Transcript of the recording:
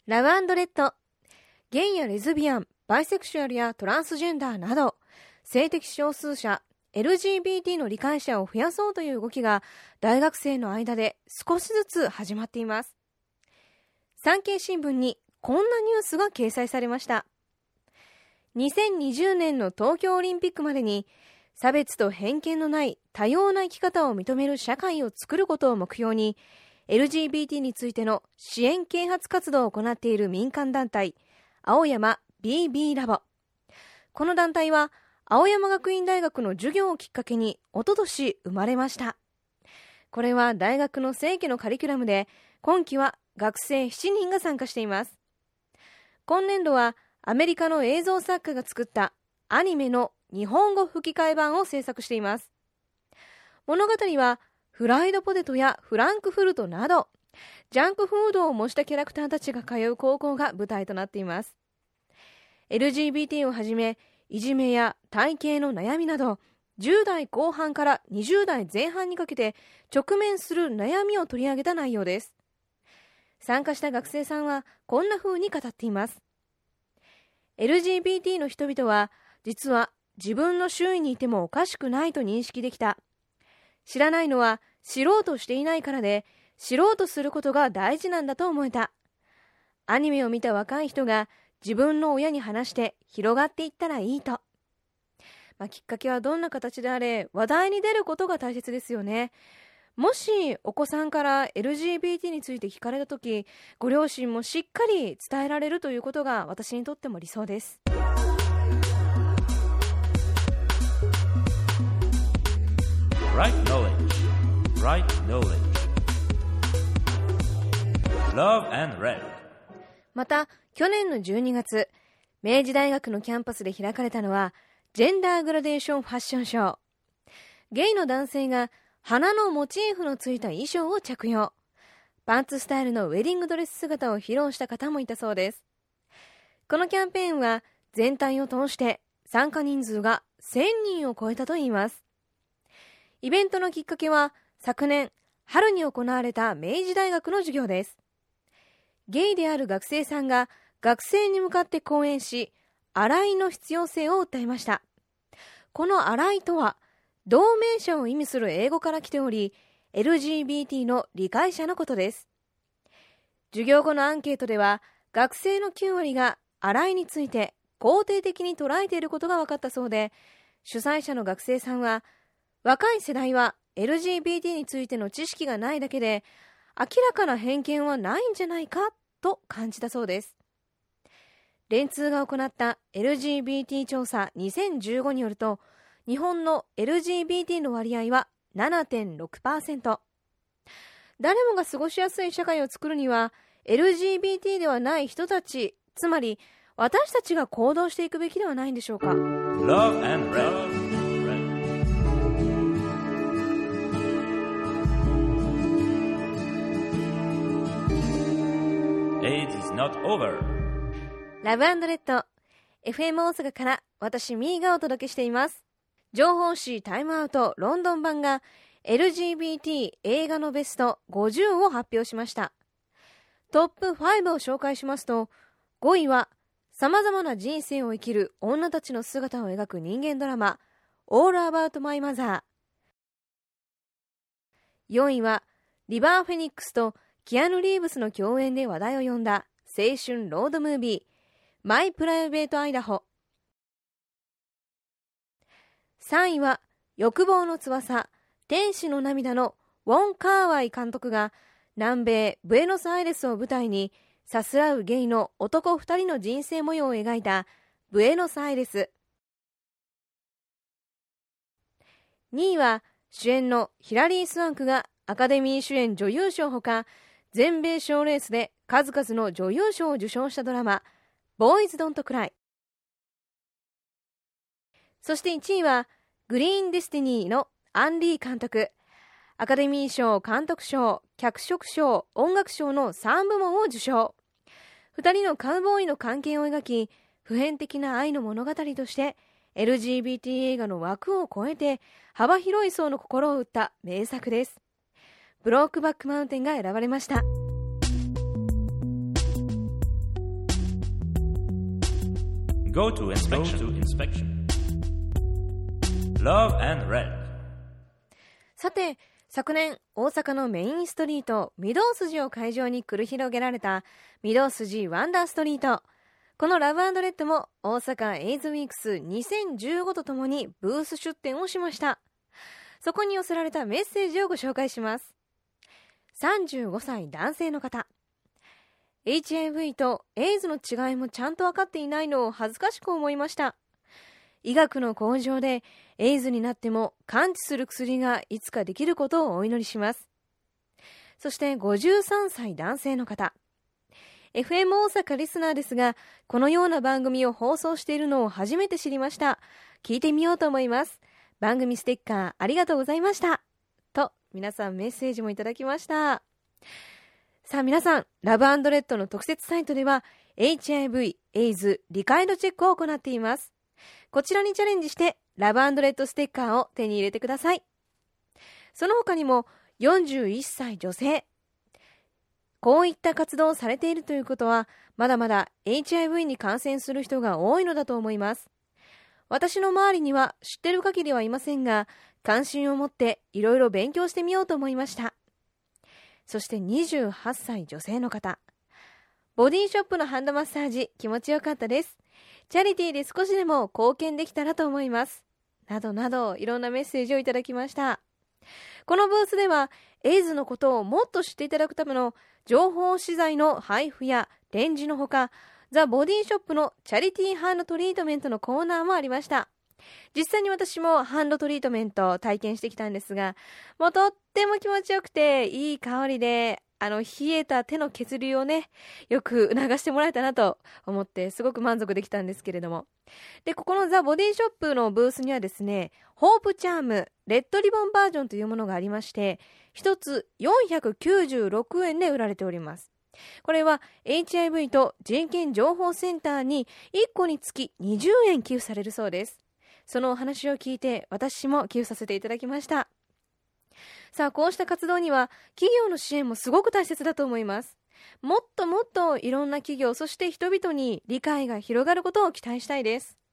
ラブ&レッド。ゲイやレズビアン、バイセクシュアルやトランスジェンダーなど、性的少数者、LGBT の理解者を増やそうという動きが大学生の間で少しずつ始まっています。産経新聞にこんなニュースが掲載されました。2020年の東京オリンピックまでに差別と偏見のない多様な生き方を認める社会を作ることを目標に LGBT についての支援啓発活動を行っている民間団体青山 BB ラボ。この団体は青山学院大学の授業をきっかけにおととし生まれました。これは大学の正規のカリキュラムで今期は学生7人が参加しています。今年度はアメリカの映像作家が作ったアニメの日本語吹き替え版を制作しています。物語はフライドポテトやフランクフルトなどジャンクフードを模したキャラクターたちが通う高校が舞台となっています。 LGBT をはじめいじめや体型の悩みなど10代後半から20代前半にかけて直面する悩みを取り上げた内容です。参加した学生さんはこんな風に語っています。LGBT の人々は実は自分の周囲にいてもおかしくないと認識できた。知らないのは知ろうとしていないからで、知ろうとすることが大事なんだと思えた。アニメを見た若い人が自分の親に話して広がっていったらいいと。きっかけはどんな形であれ話題に出ることが大切ですよね。もしお子さんから LGBT について聞かれたとき、ご両親もしっかり伝えられるということが私にとっても理想です。 Right knowledge. Right knowledge. Love and Red. また去年の12月、明治大学のキャンパスで開かれたのはジェンダーグラデーションファッションショー。ゲイの男性が花のモチーフのついた衣装を着用。パンツスタイルのウェディングドレス姿を披露した方もいたそうです。このキャンペーンは全体を通して参加人数が1000人を超えたといいます。イベントのきっかけは昨年春に行われた明治大学の授業です。ゲイである学生さんが学生に向かって講演し、アライの必要性を訴えました。このアライとは同盟者を意味する英語から来ており、 LGBT の理解者のことです。授業後のアンケートでは学生の9割がアライについて肯定的に捉えていることが分かったそうで、主催者の学生さんは若い世代は LGBT についての知識がないだけで明らかな偏見はないんじゃないかと感じたそうです。電通が行った LGBT 調査2015によると、日本の LGBT の割合は 7.6%。 誰もが過ごしやすい社会を作るには LGBT ではない人たち、つまり私たちが行動していくべきではないんでしょうか。 Love and Red. AIDS is not over. ラブ&レッド FM 大阪から私ミーがお届けしています。情報誌タイムアウトロンドン版が LGBT 映画のベスト50を発表しました。トップ5を紹介しますと、5位は様々な人生を生きる女たちの姿を描く人間ドラマ All About My Mother。 4位はリバー・フェニックスとキアヌ・リーブスの共演で話題を呼んだ青春ロードムービーマイ・プライベート・アイダホ。3位は欲望の翼天使の涙のウォン・カーワイ監督が南米ブエノスアイレスを舞台にさすらうゲイの男2人の人生模様を描いたブエノスアイレス。2位は主演のヒラリー・スワンクがアカデミー主演女優賞ほか全米賞レースで数々の女優賞を受賞したドラマボーイズ・ドント・クライ。そして1位はグリーン・デスティニーのアン・リー監督。アカデミー賞、監督賞、脚色賞、音楽賞の3部門を受賞。2人のカウボーイの関係を描き、普遍的な愛の物語として LGBT 映画の枠を超えて幅広い層の心を打った名作です。ブロークバックマウンテンが選ばれました。 Go to inspection. Love and Red. さて、昨年大阪のメインストリート御堂筋を会場に繰り広げられた御堂筋ワンダーストリート。このラブ&レッドも大阪エイズウィークス2015とともにブース出展をしました。そこに寄せられたメッセージをご紹介します。35歳男性の方。HIV とエイズの違いもちゃんと分かっていないのを恥ずかしく思いました。医学の向上でエイズになっても完治する薬がいつかできることをお祈りします。そして53歳男性の方。FM 大阪リスナーですが、このような番組を放送しているのを初めて知りました。聞いてみようと思います。番組ステッカーありがとうございました。と、皆さんメッセージもいただきました。さあ皆さん、ラブ&レッドの特設サイトでは HIV、エイズ、理解度チェックを行っています。こちらにチャレンジしてラブ&レッドステッカーを手に入れてください。その他にも41歳女性。こういった活動をされているということは、まだまだ HIV に感染する人が多いのだと思います。私の周りには知ってる限りはいませんが、関心を持っていろいろ勉強してみようと思いました。そして28歳女性の方。ボディショップのハンドマッサージ気持ちよかったです。チャリティーで少しでも貢献できたらと思います。などなどいろんなメッセージをいただきました。このブースではエイズのことをもっと知っていただくための情報資材の配布や展示のほか、ザ・ボディショップのチャリティーハンドトリートメントのコーナーもありました。実際に私もハンドトリートメントを体験してきたんですが、もうとっても気持ちよくていい香りで、冷えた手の血流をね、よく促してもらえたなと思ってすごく満足できたんですけれども。で、ここのザ・ボディショップのブースにはですね、ホープチャームレッドリボンバージョンというものがありまして、一つ496円で売られております。これは HIV と人権情報センターに1個につき20円寄付されるそうです。そのお話を聞いて私も寄付させていただきました。さあ、こうした活動には企業の支援もすごく大切だと思います。もっともっといろんな企業、そして人々に理解が広がることを期待したいです。